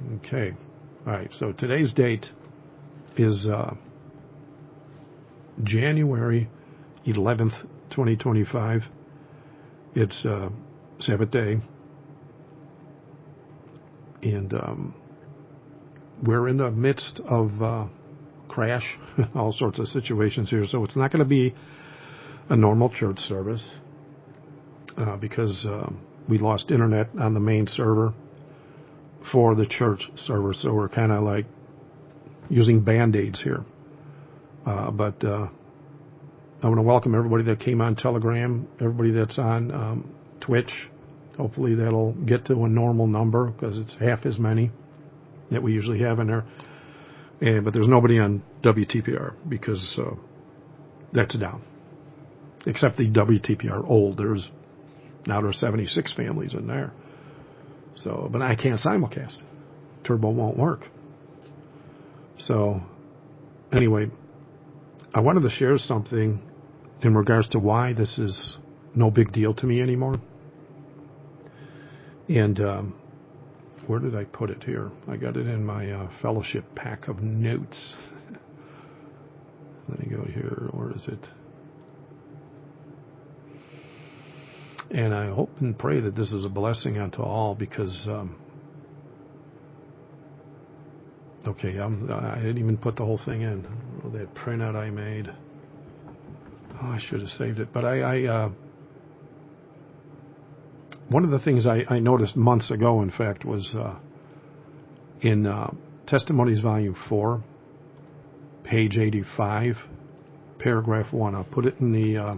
Okay. All right. So today's date is January 11th, 2025. It's Sabbath day. And we're in the midst of crash, all sorts of situations here. So it's not going to be a normal church service because we lost internet on the main server for the church server. So we're kind of like using Band-Aids here. But I want to welcome everybody that came on Telegram, everybody that's on Twitch. Hopefully that'll get to a normal number because it's half as many that we usually have in there. But there's nobody on WTPR because that's down. Except the WTPR old. There's 76 families in there. So, but I can't simulcast. Turbo won't work. So, anyway, I wanted to share something in regards to why this is no big deal to me anymore. And where did I put it here? I got it in my fellowship pack of notes. Let me go here. Where is it? And I hope and pray that this is a blessing unto all because, okay, I didn't even put the whole thing in. Oh, that printout I made. Oh, I should have saved it. But one of the things I noticed months ago, in fact, was in Testimonies Volume 4, page 85, paragraph 1. I'll put it in the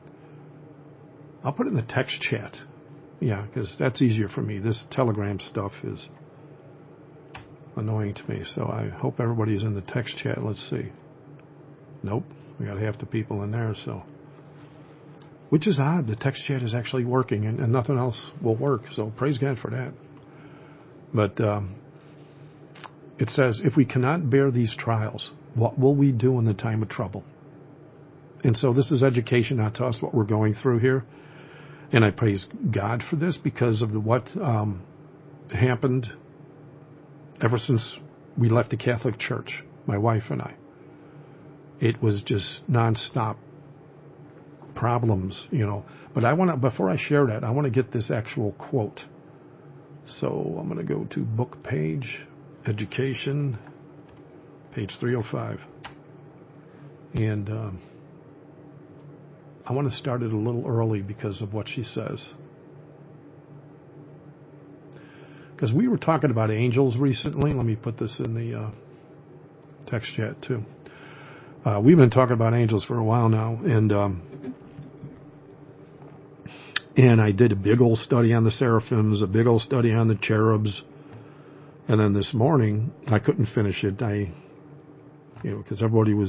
text chat. Yeah, because that's easier for me. This Telegram stuff is annoying to me. So I hope everybody's in the text chat. Let's see. Nope. We got half the people in there, so. Which is odd. The text chat is actually working and nothing else will work. So praise God for that. But it says, if we cannot bear these trials, what will we do in the time of trouble? And so this is education, not to us, what we're going through here. And I praise God for this because of what happened ever since we left the Catholic Church, my wife and I. It was just nonstop problems, But before I share that, I want to get this actual quote. So I'm going to go to book page, education, page 305. And I want to start it a little early because of what she says. Because we were talking about angels recently. Let me put this in the text chat too. We've been talking about angels for a while now, and I did a big old study on the seraphims, a big old study on the cherubs, and then this morning I couldn't finish it. Because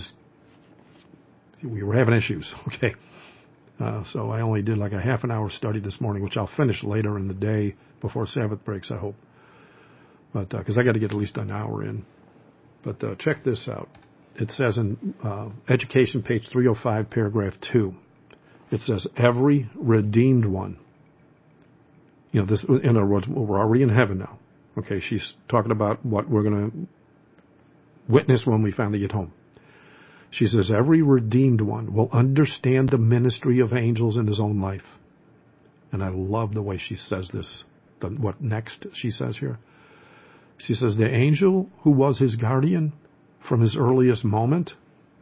we were having issues. Okay. So I only did like a half an hour study this morning, which I'll finish later in the day before Sabbath breaks, I hope. But because I got to get at least an hour in. But check this out. It says in Education, page 305, paragraph 2. It says, every redeemed one. This, in other words, we're already in heaven now. Okay, she's talking about what we're going to witness when we finally get home. She says, every redeemed one will understand the ministry of angels in his own life. And I love the way she says this. What next she says here? She says, the angel who was his guardian from his earliest moment,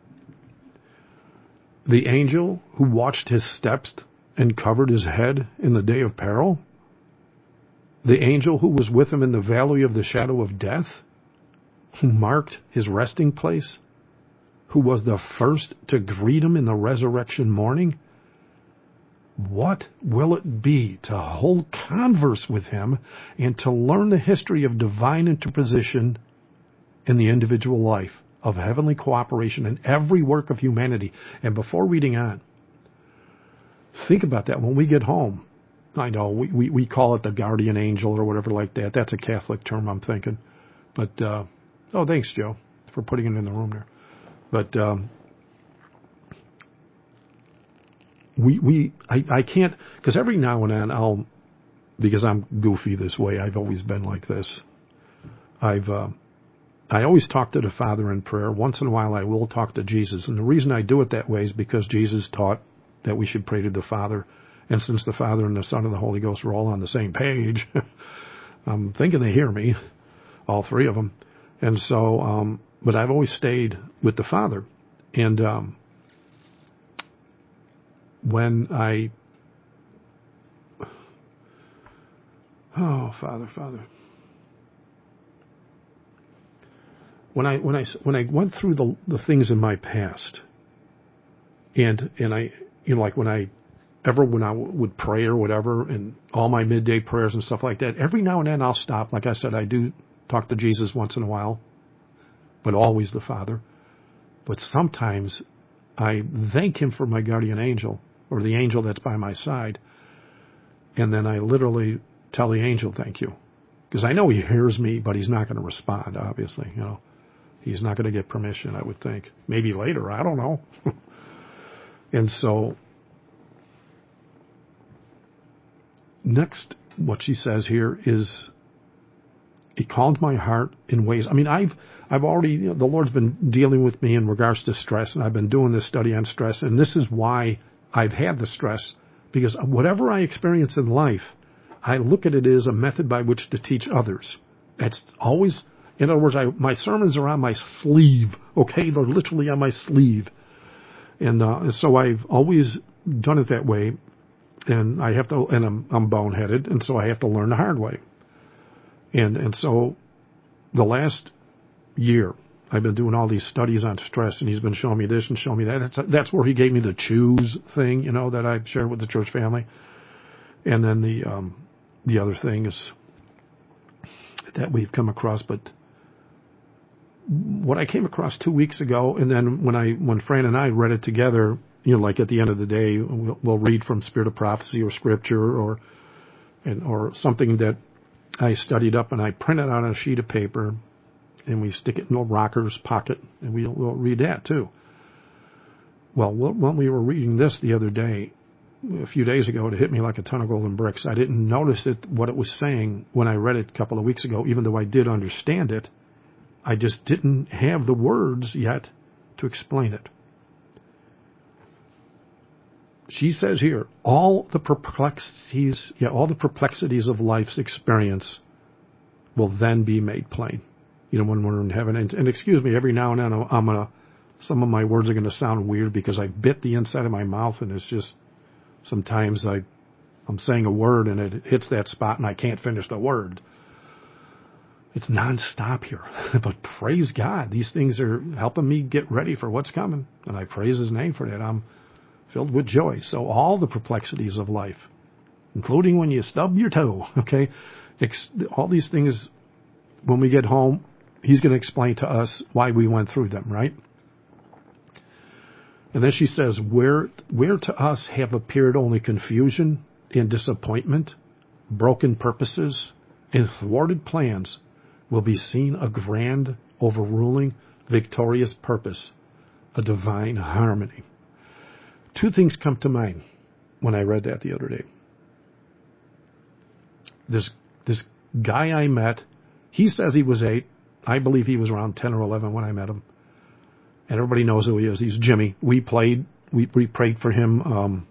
the angel who watched his steps and covered his head in the day of peril, the angel who was with him in the valley of the shadow of death, who marked his resting place, who was the first to greet him in the resurrection morning, what will it be to hold converse with him and to learn the history of divine interposition in the individual life, of heavenly cooperation in every work of humanity? And before reading on, think about that when we get home. I know we call it the guardian angel or whatever like that. That's a Catholic term, I'm thinking. But, thanks, Joe, for putting it in the room there. But I can't, because every now and then because I'm goofy this way, I've always been like this. I always talk to the Father in prayer. Once in a while I will talk to Jesus. And the reason I do it that way is because Jesus taught that we should pray to the Father. And since the Father and the Son and the Holy Ghost are all on the same page, I'm thinking they hear me, all three of them. And so, but I've always stayed with the Father. And when I... Oh, Father. When I went through the things in my past, and I, like when I would pray or whatever, and all my midday prayers and stuff like that, every now and then I'll stop. Like I said, I do talk to Jesus once in a while, but always the Father. But sometimes I thank Him for my guardian angel, or the angel that's by my side, and then I literally tell the angel thank you, because I know he hears me, but he's not going to respond. Obviously, he's not going to get permission. I would think maybe later. I don't know. And so next, what she says here is, it calmed my heart in ways. I mean, I've already, the Lord's been dealing with me in regards to stress, and I've been doing this study on stress, and this is why I've had the stress, because whatever I experience in life, I look at it as a method by which to teach others. That's always, in other words, my sermons are on my sleeve, okay? They're literally on my sleeve. And so I've always done it that way, and I have to, and I'm boneheaded, and so I have to learn the hard way. And so the last year, I've been doing all these studies on stress, and he's been showing me this and showing me that. That's where he gave me the choose thing, that I've shared with the church family. And then the other thing is that we've come across, but what I came across 2 weeks ago, and then when Fran and I read it together, like at the end of the day, we'll read from Spirit of Prophecy or Scripture or something that I studied up, and I print it out on a sheet of paper, and we stick it in a rocker's pocket, and we'll read that too. Well, when we were reading this the other day, a few days ago, it hit me like a ton of golden bricks. I didn't notice what it was saying when I read it a couple of weeks ago, even though I did understand it. I just didn't have the words yet to explain it. She says here, all the perplexities of life's experience will then be made plain. When we're in heaven. And excuse me, every now and then some of my words are going to sound weird because I bit the inside of my mouth, and it's just, sometimes I'm saying a word and it hits that spot and I can't finish the word. It's nonstop here. But praise God, these things are helping me get ready for what's coming. And I praise His name for that. I'm filled with joy. So all the perplexities of life, including when you stub your toe, okay? All these things, when we get home, He's going to explain to us why we went through them, right? And then she says, where to us have appeared only confusion and disappointment, broken purposes, and thwarted plans, will be seen a grand, overruling, victorious purpose, a divine harmony. Two things come to mind when I read that the other day. This guy I met, he says he was 8. I believe he was around 10 or 11 when I met him. And everybody knows who he is. He's Jimmy. We prayed for him,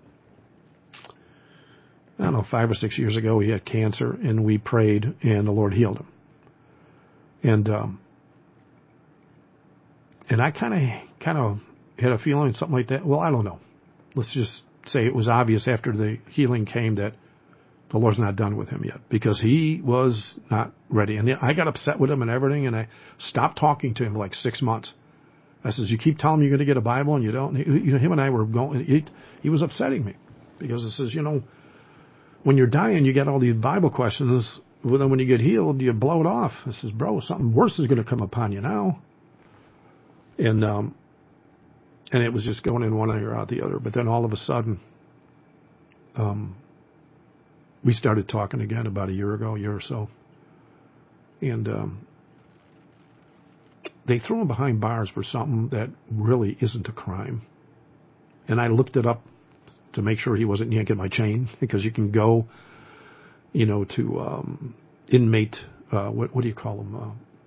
I don't know, 5 or 6 years ago. He had cancer, and we prayed, and the Lord healed him. And I kind of had a feeling something like that. Well, I don't know. Let's just say it was obvious after the healing came that the Lord's not done with him yet, because he was not ready. And I got upset with him and everything, and I stopped talking to him for like 6 months. I says, you keep telling me you're going to get a Bible and you don't. Him and I were going. He was upsetting me because it says, when you're dying, you get all these Bible questions. Well, then when you get healed, you blow it off. I says, bro, something worse is going to come upon you now. And it was just going in one ear out the other. But then all of a sudden, we started talking again about a year or so. And they threw him behind bars for something that really isn't a crime. And I looked it up to make sure he wasn't yanking my chain, because you can go, to inmate, what do you call them?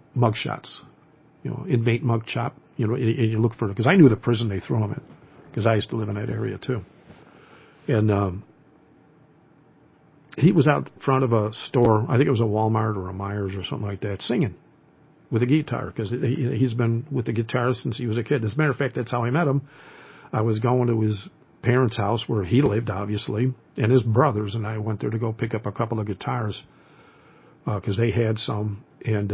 mugshots, inmate mugshot. And you look for it because I knew the prison they threw him in because I used to live in that area too. And he was out front of a store, I think it was a Walmart or a Myers or something like that, singing with a guitar because he's been with the guitar since he was a kid. As a matter of fact, that's how I met him. I was going to his parents' house where he lived, obviously, and his brothers, and I went there to go pick up a couple of guitars because they had some, and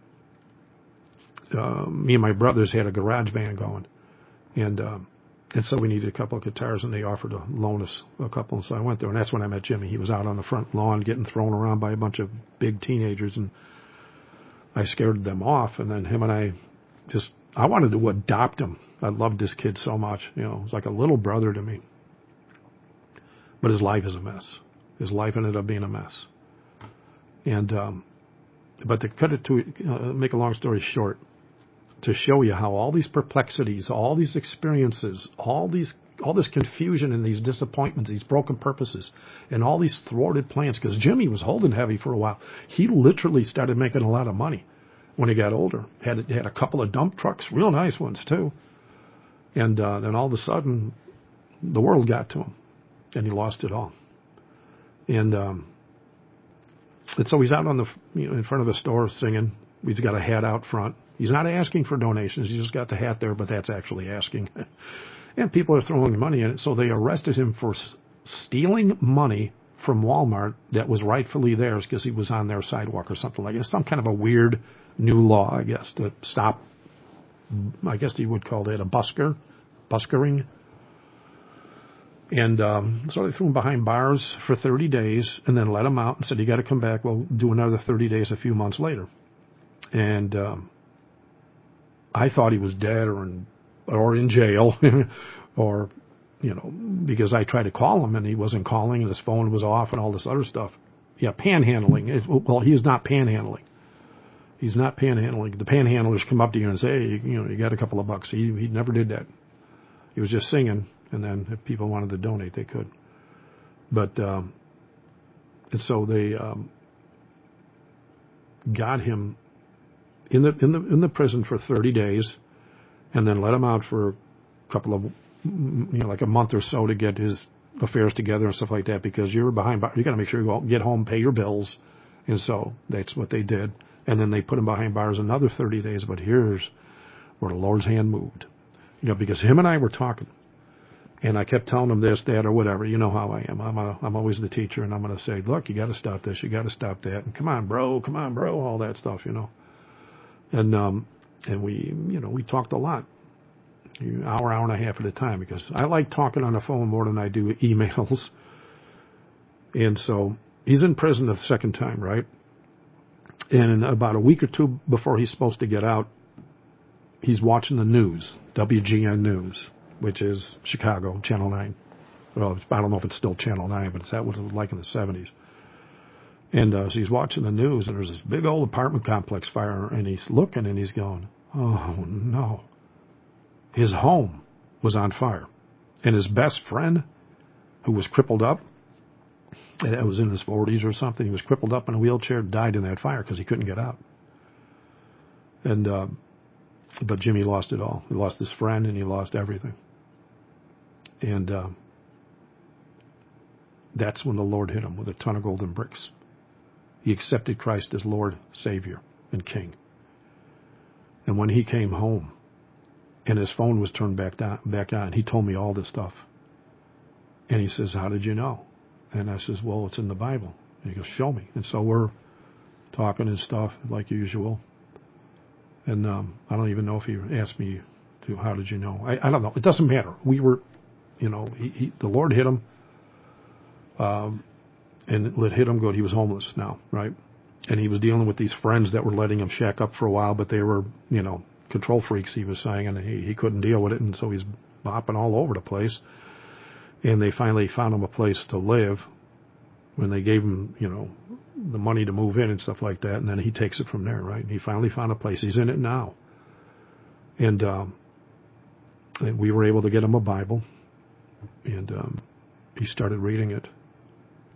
me and my brothers had a garage band going, and so we needed a couple of guitars, and they offered to loan us a couple, and so I went there, and that's when I met Jimmy. He was out on the front lawn getting thrown around by a bunch of big teenagers, and I scared them off, and then him and I wanted to adopt him. I loved this kid so much. He was like a little brother to me. But his life is a mess. His life ended up being a mess. And but to cut it to make a long story short, to show you how all these perplexities, all these experiences, all this confusion and these disappointments, these broken purposes, and all these thwarted plans, because Jimmy was holding heavy for a while. He literally started making a lot of money when he got older. Had a couple of dump trucks, real nice ones too. And then all of a sudden, the world got to him, and he lost it all. And so he's out on in front of the store singing. He's got a hat out front. He's not asking for donations. He's just got the hat there, but that's actually asking. And people are throwing money in it. So they arrested him for stealing money from Walmart that was rightfully theirs because he was on their sidewalk or something like that. Some kind of a weird new law, I guess, to stop, I guess you would call that a buskering. And so they threw him behind bars for 30 days and then let him out and said, you got to come back. We'll do another 30 days a few months later. And I thought he was dead or in jail or, because I tried to call him and he wasn't calling and his phone was off and all this other stuff. Yeah, panhandling. Well, he is not panhandling. He's not panhandling. The panhandlers come up to you and say, hey, you got a couple of bucks. He never did that. He was just singing, and then if people wanted to donate, they could. But and so they got him in the prison for 30 days, and then let him out for a couple of like a month or so to get his affairs together and stuff like that. Because you're behind, you got to make sure you get home, pay your bills, and so that's what they did. And then they put him behind bars another 30 days. But here's where the Lord's hand moved. Because him and I were talking, and I kept telling him this, that, or whatever. You know how I am. I'm always the teacher, and I'm going to say, look, you got to stop this, you got to stop that, and come on, bro, all that stuff, And we talked a lot, hour and a half at a time, because I like talking on the phone more than I do emails. And so he's in prison the second time, right? And about a week or two before he's supposed to get out, he's watching the news, WGN News, which is Chicago, Channel 9. Well, I don't know if it's still Channel 9, but that what it was like in the 70s. And so he's watching the news, and there's this big old apartment complex fire, and he's looking, and he's going, oh, no. His home was on fire. And his best friend, who was crippled up, and was in his 40s or something, he was crippled up in a wheelchair, died in that fire because he couldn't get out. And but Jimmy lost it all. He lost his friend, and he lost everything. And that's when the Lord hit him with a ton of golden bricks. He accepted Christ as Lord, Savior, and King. And when he came home, and his phone was turned back on, he told me all this stuff. And he says, how did you know? And I says, well, it's in the Bible. And he goes, show me. And so we're talking and stuff, like usual. And I don't even know if he asked me how did you know? I don't know. It doesn't matter. We were, the Lord hit him. And it hit him good. He was homeless now, right? And he was dealing with these friends that were letting him shack up for a while, but they were, control freaks, he was saying, and he couldn't deal with it, and so he's bopping all over the place. And they finally found him a place to live when they gave him, the money to move in and stuff like that, and then he takes it from there, right? And he finally found a place. He's in it now. And we were able to get him a Bible, and he started reading it.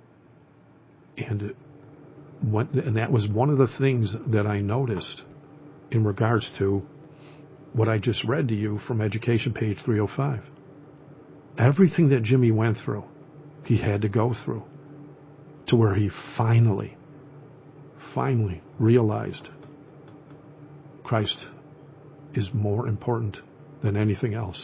And that was one of the things that I noticed in regards to what I just read to you from Education, page 305. Everything that Jimmy went through, he had to go through to where he finally realized Christ is more important than anything else.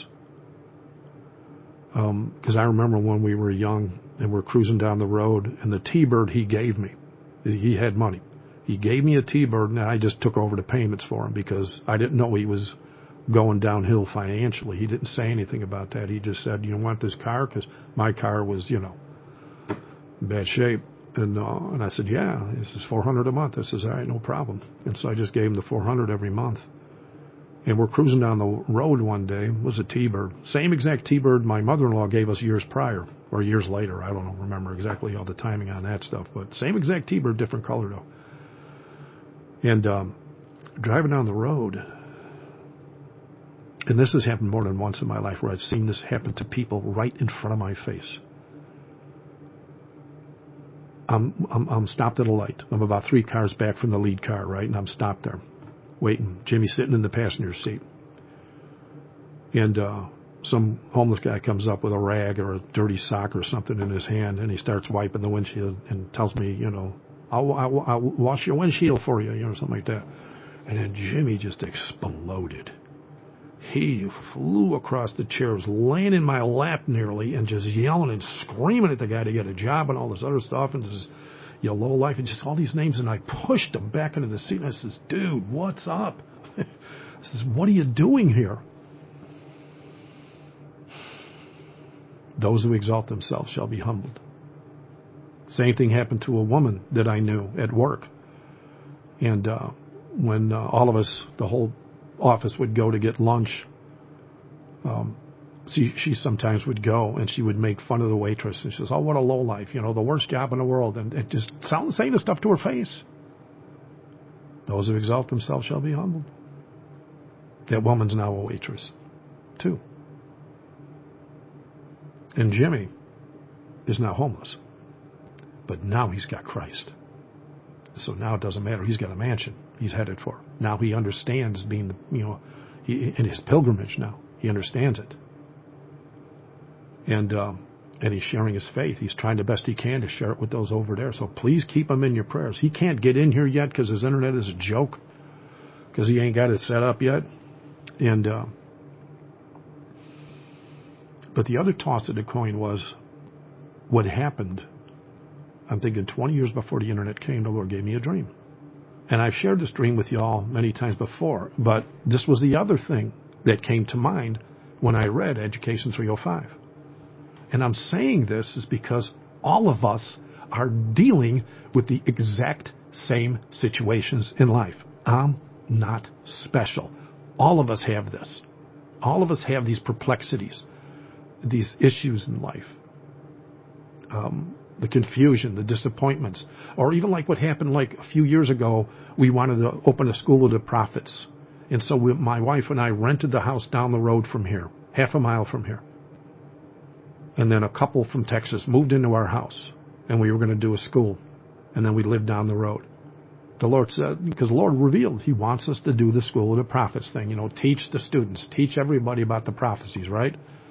Because I remember when we were young and we're cruising down the road, and the T-Bird he gave me, he had money. He gave me a T-Bird, and I just took over the payments for him because I didn't know he was going downhill financially. He didn't say anything about that. He just said, "You want this car?" Because my car was, in bad shape. And I said, "Yeah, this is $400 a month." I says, "All right, no problem." And so I just gave him the $400 every month. And we're cruising down the road one day. It was a T-Bird. Same exact T-Bird my mother-in-law gave us years prior, or years later. I don't remember exactly all the timing on that stuff. But same exact T-Bird, different color, though. And driving down the road, and this has happened more than once in my life where I've seen this happen to people right in front of my face. I'm stopped at a light. I'm about 3 cars back from the lead car, right? And I'm stopped there, waiting. Jimmy's sitting in the passenger seat. And some homeless guy comes up with a rag or a dirty sock or something in his hand, and he starts wiping the windshield and tells me, I'll wash your windshield for you, something like that. And then Jimmy just exploded. He flew across the chairs, laying in my lap nearly, and just yelling and screaming at the guy to get a job and all this other stuff, and this, low life, and just all these names. And I pushed him back into the seat, and I says, "Dude, what's up?" I says, "What are you doing here?" Those who exalt themselves shall be humbled. Same thing happened to a woman that I knew at work. And when all of us, the whole office, would go to get lunch, she sometimes would go and she would make fun of the waitress. And she says, "Oh, what a lowlife, the worst job in the world." And it just saying the stuff to her face. Those who exalt themselves shall be humbled. That woman's now a waitress, too. And Jimmy is now homeless. But now he's got Christ. So now it doesn't matter. He's got a mansion he's headed for. Now he understands being, in his pilgrimage now. He understands it. And he's sharing his faith. He's trying the best he can to share it with those over there. So please keep him in your prayers. He can't get in here yet because his internet is a joke. Because he ain't got it set up yet. And but the other toss of the coin was what happened. I'm thinking 20 years before the internet came, the Lord gave me a dream. And I've shared this dream with you all many times before, but this was the other thing that came to mind when I read Education 305. And I'm saying this is because all of us are dealing with the exact same situations in life. I'm not special. All of us have this. All of us have these perplexities, these issues in life. The confusion, the disappointments, or even like what happened like a few years ago, we wanted to open a school of the prophets. And so my wife and I rented the house down the road from here, half a mile from here. And then a couple from Texas moved into our house, and we were going to do a school. And then we lived down the road. The Lord said, because the Lord revealed He wants us to do the school of the prophets thing, teach the students, teach everybody about the prophecies, right?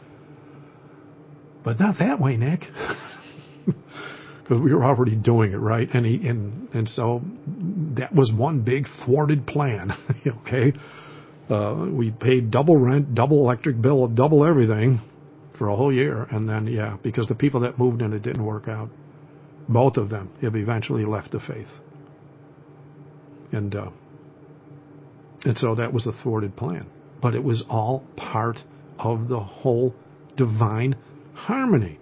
But not that way, Nick. Because we were already doing it, right? And so that was one big thwarted plan, okay? We paid double rent, double electric bill, double everything for a whole year. And then, because the people that moved in, it didn't work out. Both of them have eventually left the faith. And so that was a thwarted plan. But it was all part of the whole divine harmony.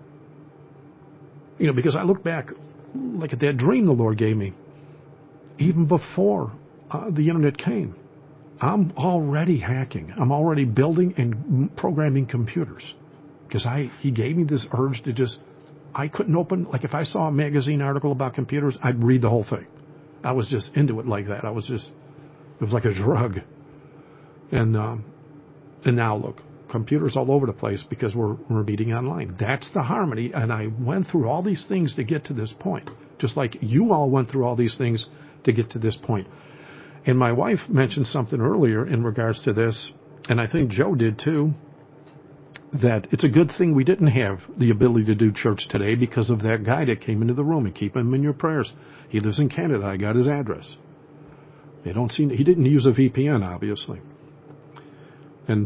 Because I look back, like at that dream the Lord gave me, even before the internet came. I'm already hacking. I'm already building and programming computers. Because He gave me this urge to I couldn't open, like if I saw a magazine article about computers, I'd read the whole thing. I was just into it like that. It was like a drug. And now look. Computers all over the place because we're meeting online. That's the harmony. And I went through all these things to get to this point. Just like you all went through all these things to get to this point. And my wife mentioned something earlier in regards to this, and I think Joe did too, that it's a good thing we didn't have the ability to do church today because of that guy that came into the room. And keep him in your prayers. He lives in Canada. I got his address. He didn't use a VPN, obviously. And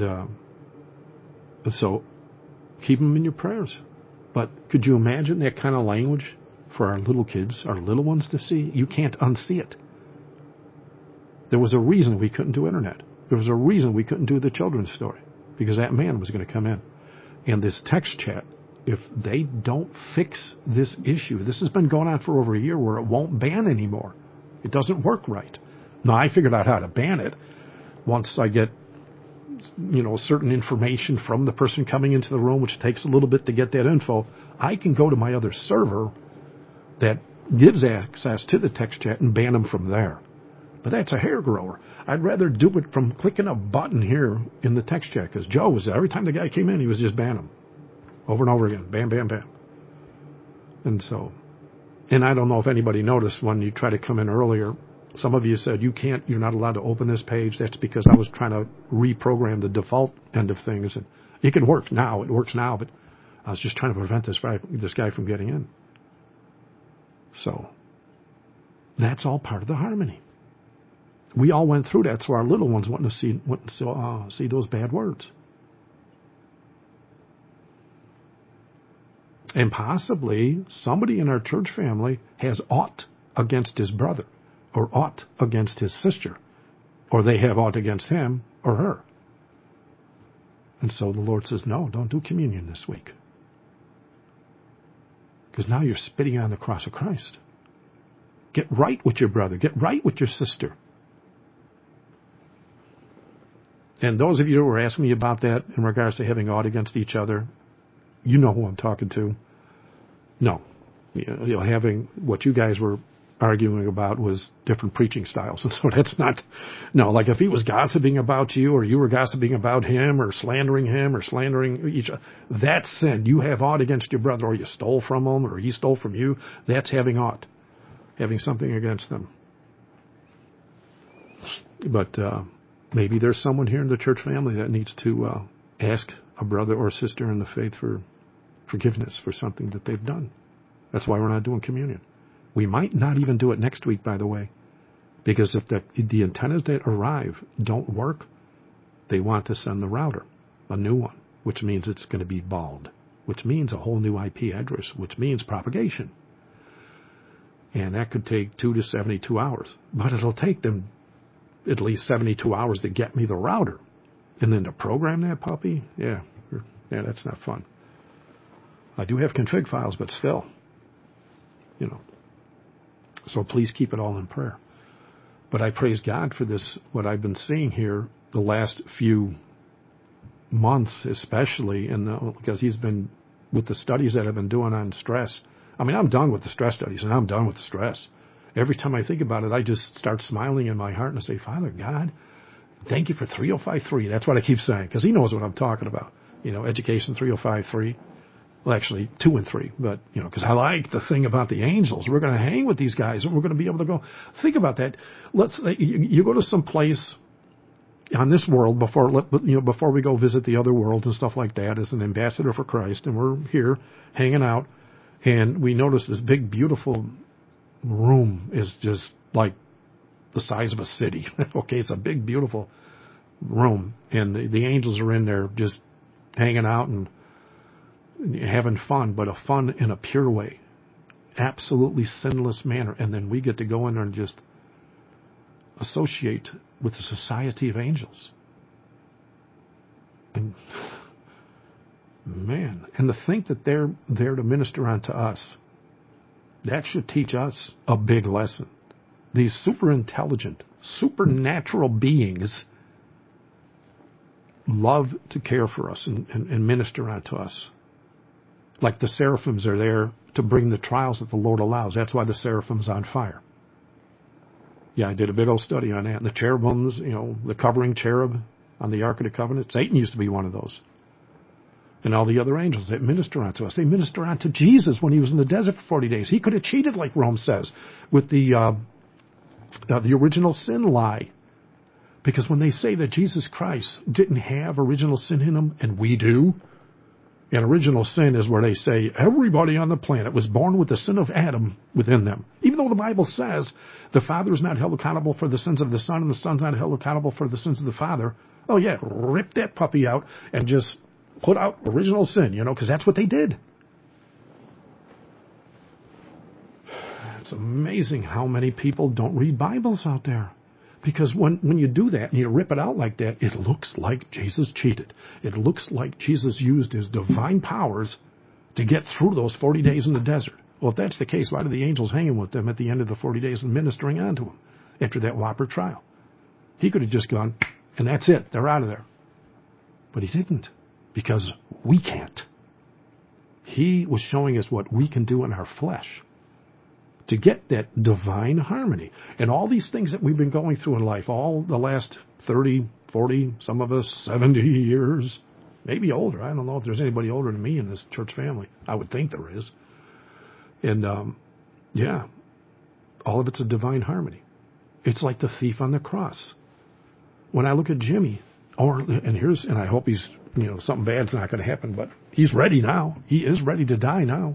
so keep him in your prayers. But could you imagine that kind of language for our little kids, our little ones to see? You can't unsee it. There was a reason we couldn't do internet. There was a reason we couldn't do the children's story, because that man was going to come in. And this text chat, if they don't fix this issue, this has been going on for over a year where it won't ban anymore. It doesn't work right. Now, I figured out how to ban it once I get, certain information from the person coming into the room, which takes a little bit to get that info. I can go to my other server that gives access to the text chat and ban them from there. But that's a hair grower. I'd rather do it from clicking a button here in the text chat, because Joe was, every time the guy came in, he was just banning them over and over again. Bam, bam, bam. And I don't know if anybody noticed when you try to come in earlier, some of you said you're not allowed to open this page. That's because I was trying to reprogram the default end of things. And it can work now. It works now, but I was just trying to prevent this guy from getting in. So that's all part of the harmony. We all went through that, so our little ones wouldn't see those bad words. And possibly somebody in our church family has aught against his brother, or aught against his sister, or they have aught against him or her. And so the Lord says, no, don't do communion this week. Because now you're spitting on the cross of Christ. Get right with your brother. Get right with your sister. And those of you who were asking me about that in regards to having aught against each other, you know who I'm talking to. No. Having what you guys were arguing about was different preaching styles. And so that's not, no, like if he was gossiping about you, or you were gossiping about him, or slandering each other, that's sin. You have aught against your brother, or you stole from him, or he stole from you. That's having aught, having something against them. But maybe there's someone here in the church family that needs to ask a brother or sister in the faith for forgiveness for something that they've done. That's why we're not doing communion. We might not even do it next week, by the way, because if the antennas that arrive don't work, they want to send the router, a new one, which means it's going to be bald, which means a whole new IP address, which means propagation. And that could take 2 to 72 hours. But it'll take them at least 72 hours to get me the router. And then to program that puppy, yeah, that's not fun. I do have config files, but still, So please keep it all in prayer. But I praise God for this, what I've been seeing here the last few months, especially, because he's been, with the studies that I've been doing on stress. I mean, I'm done with the stress studies, and I'm done with the stress. Every time I think about it, I just start smiling in my heart and I say, Father God, thank you for 3053. That's what I keep saying, because he knows what I'm talking about. Education 3053. Well, actually, 2 and 3, but, because I like the thing about the angels. We're going to hang with these guys, and we're going to be able to go. Think about that. You go to some place on this world before we go visit the other worlds and stuff like that as an ambassador for Christ, and we're here hanging out, and we notice this big, beautiful room is just like the size of a city. Okay, it's a big, beautiful room, and the angels are in there just hanging out and having fun, but a fun in a pure way, absolutely sinless manner. And then we get to go in there and just associate with the society of angels. And man, and to think that they're there to minister unto us, that should teach us a big lesson. These super intelligent, supernatural beings love to care for us and minister unto us. Like the seraphims are there to bring the trials that the Lord allows. That's why the seraphim's on fire. Yeah, I did a big old study on that. And the cherubims, the covering cherub on the Ark of the Covenant, Satan used to be one of those. And all the other angels that minister unto us. They minister unto Jesus when he was in the desert for 40 days. He could have cheated, like Rome says, with the the original sin lie. Because when they say that Jesus Christ didn't have original sin in him, and we do, and original sin is where they say everybody on the planet was born with the sin of Adam within them. Even though the Bible says the Father is not held accountable for the sins of the Son, and the Son's not held accountable for the sins of the Father. Oh yeah, rip that puppy out and just put out original sin, because that's what they did. It's amazing how many people don't read Bibles out there. Because when you do that and you rip it out like that, it looks like Jesus cheated. It looks like Jesus used his divine powers to get through those 40 days in the desert. Well, if that's the case, why are the angels hanging with them at the end of the 40 days and ministering on to him after that whopper trial? He could have just gone, and that's it. They're out of there. But he didn't, because we can't. He was showing us what we can do in our flesh to get that divine harmony. And all these things that we've been going through in life, all the last 30, 40, some of us 70 years, maybe older. I don't know if there's anybody older than me in this church family. I would think there is. And, all of it's a divine harmony. It's like the thief on the cross. When I look at Jimmy, and I hope he's, something bad's not going to happen, but he's ready now. He is ready to die now.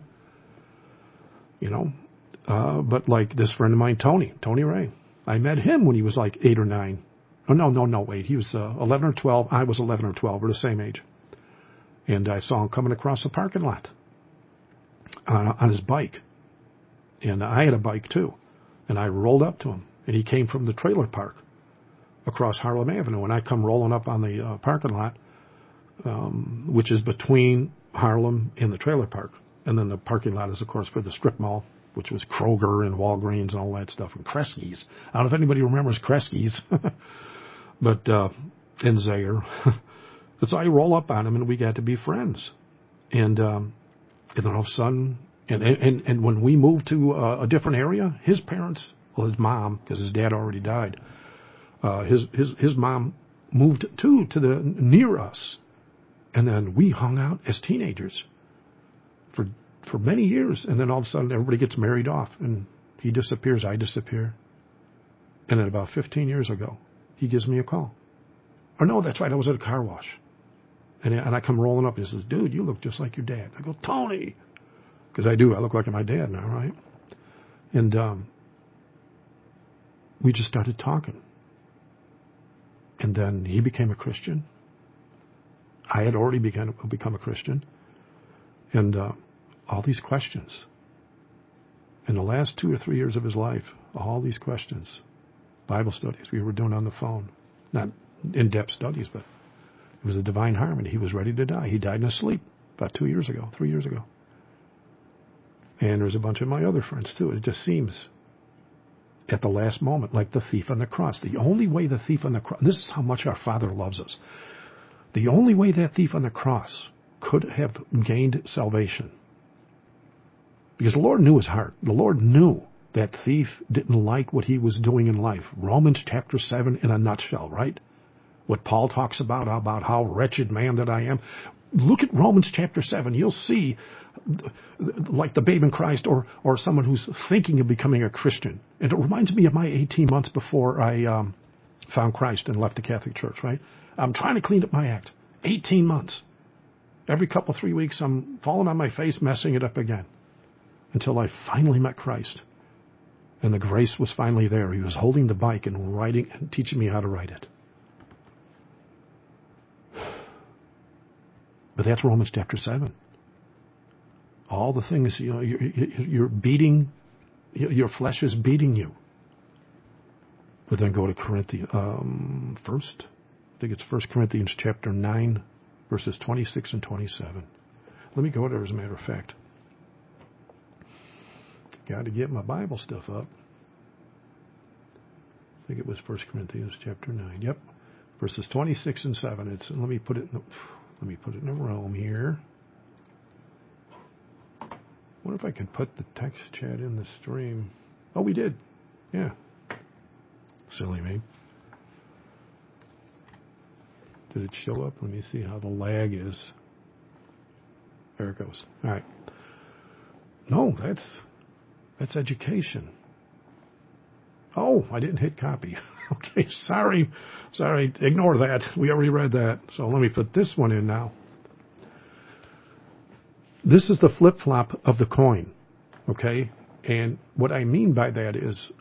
But like this friend of mine, Tony Ray, I met him when he was like 8 or 9. Oh, no, wait. He was 11 or 12. I was 11 or 12. We're the same age. And I saw him coming across the parking lot on his bike. And I had a bike too. And I rolled up to him. And he came from the trailer park across Harlem Avenue. And I come rolling up on the parking lot, which is between Harlem and the trailer park. And then the parking lot is, of course, for the strip mall, which was Kroger and Walgreens and all that stuff, and Kresge's. I don't know if anybody remembers Kresge's, but and Zaire. So I roll up on him, and we got to be friends. And then all of a sudden, and when we moved to a different area, his parents, well, his mom, because his dad already died, his mom moved to the near us, and then we hung out as teenagers for many years, and then all of a sudden everybody gets married off, and he disappears, I disappear. And then about 15 years ago, he gives me a call. Or no, that's right, I was at a car wash. And I come rolling up, and he says, dude, you look just like your dad. I go, Tony! Because I do, I look like my dad now, right? And we just started talking. And then he became a Christian. I had already become a Christian. And all these questions. In the last 2 or 3 years of his life, all these questions, Bible studies we were doing on the phone. Not in-depth studies, but it was a divine harmony. He was ready to die. He died in his sleep about 3 years ago. And there's a bunch of my other friends, too. It just seems at the last moment, like the thief on the cross. The only way the thief on the cross, this is how much our Father loves us. The only way that thief on the cross could have gained salvation, because the Lord knew his heart. The Lord knew that thief didn't like what he was doing in life. Romans chapter 7 in a nutshell, right? What Paul talks about how wretched man that I am. Look at Romans chapter 7. You'll see, like the babe in Christ or someone who's thinking of becoming a Christian. And it reminds me of my 18 months before I found Christ and left the Catholic Church, right? I'm trying to clean up my act. 18 months. Every couple, 3 weeks, I'm falling on my face, messing it up again. Until I finally met Christ. And the grace was finally there. He was holding the bike and writing and teaching me how to write it. But that's Romans chapter 7. All the things, you're beating, your flesh is beating you. But then go to Corinthians, first, I think it's 1 Corinthians chapter 9, verses 26 and 27. Let me go there as a matter of fact. Got to get my Bible stuff up. I think it was 1 Corinthians chapter 9. Yep. Verses 26 and 7. Let me put it in a room here. I wonder if I can put the text chat in the stream. Oh, we did. Yeah. Silly me. Did it show up? Let me see how the lag is. There it goes. All right. No, that's education. Oh, I didn't hit copy. Okay, sorry. Ignore that. We already read that. So let me put this one in now. This is the flip-flop of the coin. Okay? And what I mean by that is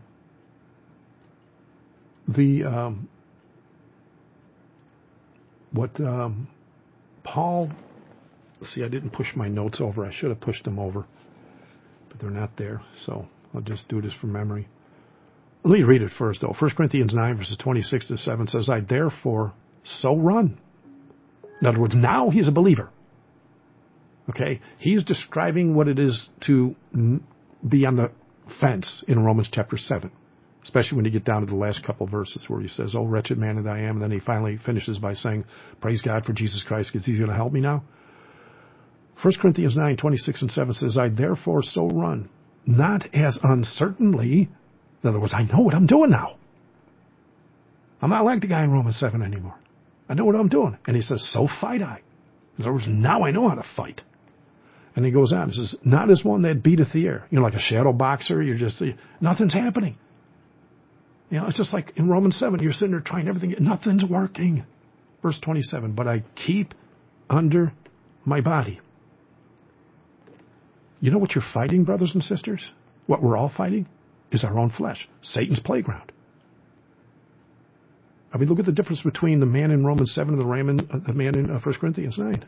Paul, see, I didn't push my notes over. I should have pushed them over, but they're not there. So I'll just do this from memory. Let me read it first, though. 1 Corinthians 9, verses 26 to 7 says, I therefore so run. In other words, now he's a believer. Okay? He's describing what it is to be on the fence in Romans chapter 7, especially when you get down to the last couple of verses where he says, oh, wretched man that I am. And then he finally finishes by saying, praise God for Jesus Christ because he's going to help me now. 1 Corinthians 9, 26 and 7 says, I therefore so run, not as uncertainly. In other words, I know what I'm doing now. I'm not like the guy in Romans 7 anymore. I know what I'm doing. And he says, so fight I. In other words, now I know how to fight. And he goes on, he says, not as one that beateth the air. You know, like a shadow boxer, nothing's happening. You know, it's just like in Romans 7, you're sitting there trying everything, nothing's working. Verse 27, but I keep under my body. You know what you're fighting, brothers and sisters? What we're all fighting is our own flesh, Satan's playground. I mean, look at the difference between the man in Romans 7 and the man in 1 Corinthians 9.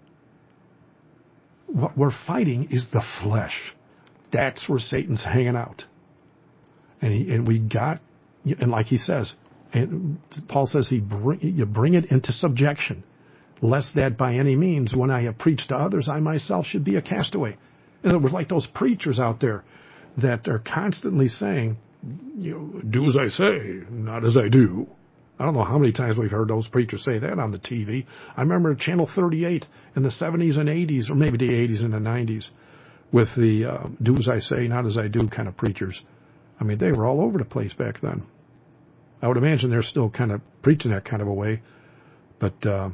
What we're fighting is the flesh. That's where Satan's hanging out. And like he says, and Paul says you bring it into subjection, lest that by any means, when I have preached to others, I myself should be a castaway. In other words, like those preachers out there that are constantly saying, do as I say, not as I do. I don't know how many times we've heard those preachers say that on the TV. I remember Channel 38 in the 70s and 80s, or maybe the 80s and the 90s, with the do as I say, not as I do kind of preachers. I mean, they were all over the place back then. I would imagine they're still kind of preaching that kind of a way. But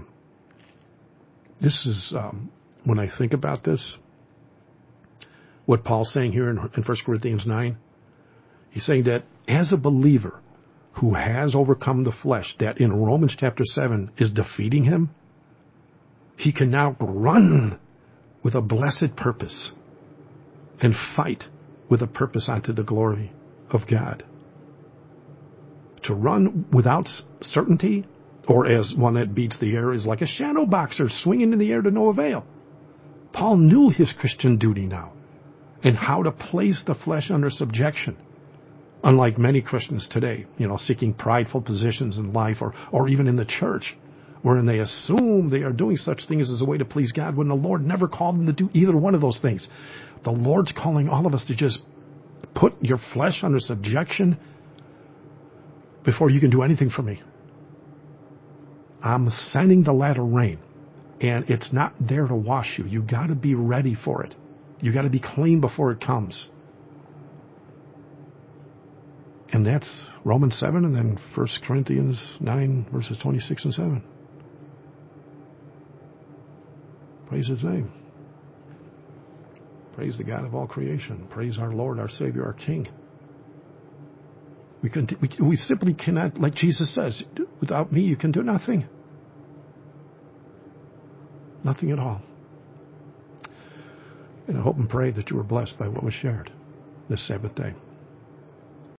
this is, when I think about this, what Paul's saying here in 1 Corinthians 9, he's saying that as a believer who has overcome the flesh, that in Romans chapter 7 is defeating him, he can now run with a blessed purpose and fight with a purpose unto the glory of God. To run without certainty, or as one that beats the air, is like a shadow boxer swinging in the air to no avail. Paul knew his Christian duty now and how to place the flesh under subjection. Unlike many Christians today, seeking prideful positions in life or even in the church, wherein they assume they are doing such things as a way to please God when the Lord never called them to do either one of those things. The Lord's calling all of us to just put your flesh under subjection before you can do anything for me. I'm sending the latter rain, and it's not there to wash you. You got to be ready for it. You got to be clean before it comes. And that's Romans 7 and then 1 Corinthians 9, verses 26 and 7. Praise his name. Praise the God of all creation. Praise our Lord, our Savior, our King. We simply cannot, like Jesus says, without me you can do nothing. Nothing at all. And I hope and pray that you were blessed by what was shared this Sabbath day.